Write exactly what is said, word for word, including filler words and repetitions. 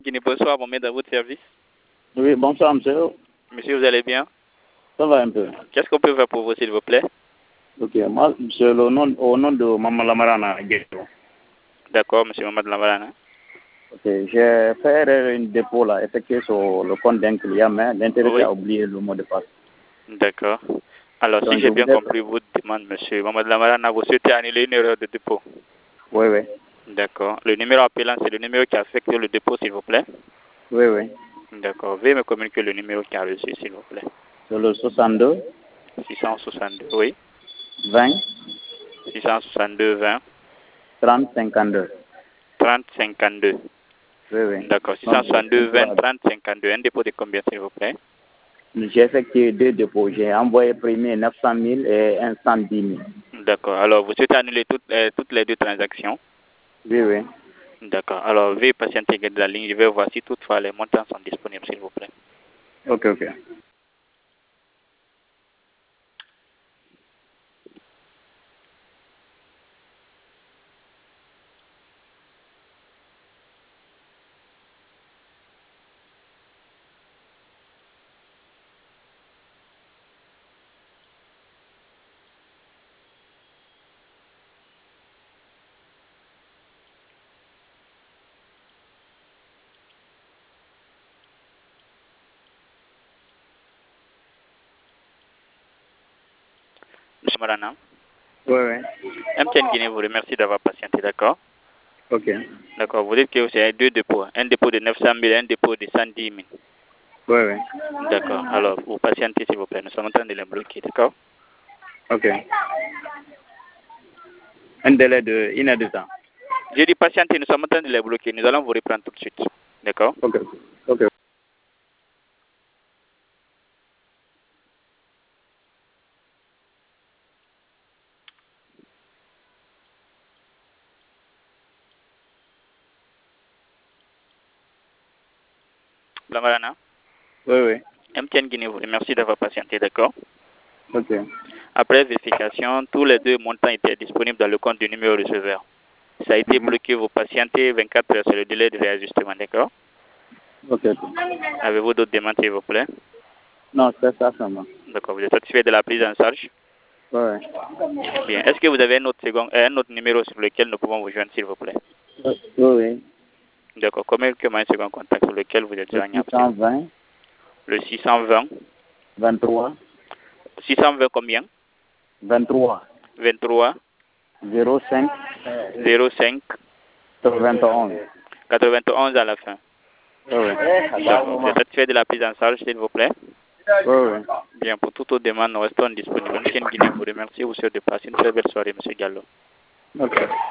Guinée, bonsoir, mon maître, à votre service. Oui, bonsoir, monsieur. Monsieur, vous allez bien? Ça va un peu. Qu'est-ce qu'on peut faire pour vous, s'il vous plaît? Ok, moi, c'est le nom, au nom de Maman Lamarana. D'accord, monsieur Mamadou Lamarana. Ok, j'ai fait une dépôt là, effectué sur le compte d'un client, mais l'intéressé Oui. a oublié le mot de passe. D'accord. Alors, Donc, si je j'ai bien voudrais- compris votre demande, monsieur Mamadou Lamarana, vous souhaitez annuler une erreur de dépôt. Oui, oui. D'accord. Le numéro appelant, c'est le numéro qui affecte le dépôt, s'il vous plaît. Oui, oui. D'accord. Veuillez me communiquer le numéro qui a reçu, s'il vous plaît. C'est le soixante-deux, six cent soixante-deux, oui. vingt, six cent soixante-deux, vingt, trente, cinquante-deux. trente, cinquante-deux. Oui, oui. D'accord. Donc, six cent soixante-deux, j'ai vingt, trente, cinquante-deux. Un dépôt de combien, s'il vous plaît? j'ai effectué deux dépôts. J'ai envoyé premier neuf cent mille et un cent dix mille. D'accord. Alors, vous souhaitez annuler toutes, euh, toutes les deux transactions? Oui, oui. D'accord. Alors, veuillez patienter de la ligne. Je vais voir si toutefois les montants sont disponibles, s'il vous plaît. Ok, ok. Monsieur Marana, Oui, oui. M T N Guinée vous remercie d'avoir patienté, d'accord? Ok. D'accord. Vous dites que c'est deux dépôts. Un dépôt de neuf cent mille et un dépôt de cent dix mille. Oui, oui. D'accord. Alors, vous patientez, s'il vous plaît. Nous sommes en train de les bloquer, d'accord? Ok. Un délai de une heure de temps. J'ai dit patienter, nous sommes en train de les bloquer. Nous allons vous reprendre tout de suite. D'accord? Ok. Ok. Lamarana, Oui, oui. M T N Guinée vous remercie d'avoir patienté, d'accord? Ok. Après vérification, tous les deux montants étaient disponibles dans le compte du numéro receveur. Ça a été Mhm. bloqué, vous patientez vingt-quatre heures, c'est le délai de réajustement, d'accord? Ok, ok. Avez-vous d'autres demandes, s'il vous plaît? Non, c'est ça seulement. D'accord, vous êtes satisfait de la prise en charge? Oui, oui. Bien. Est-ce que vous avez un autre, second, euh, un autre numéro sur lequel nous pouvons vous joindre, s'il vous plaît? Oui, oui. D'accord. Communiquez-moi un second contact sur lequel vous êtes Le joignable, six s'il vous cent plaît. vingt, Le six cent vingt. vingt-trois, six cent vingt combien? vingt-trois, vingt-trois, zéro cinq, zéro cinq, quatre-vingt-onze. quatre-vingt-onze à la fin. Oui, oui. D'accord. Vous êtes satisfait de la prise en charge, s'il vous plaît? Oui, oui. Bien. Pour toute autre demande, nous restons disponibles. M T N Guinée vous remercie. Vous souhaite de passer une très belle soirée, M. Gallo. Ok.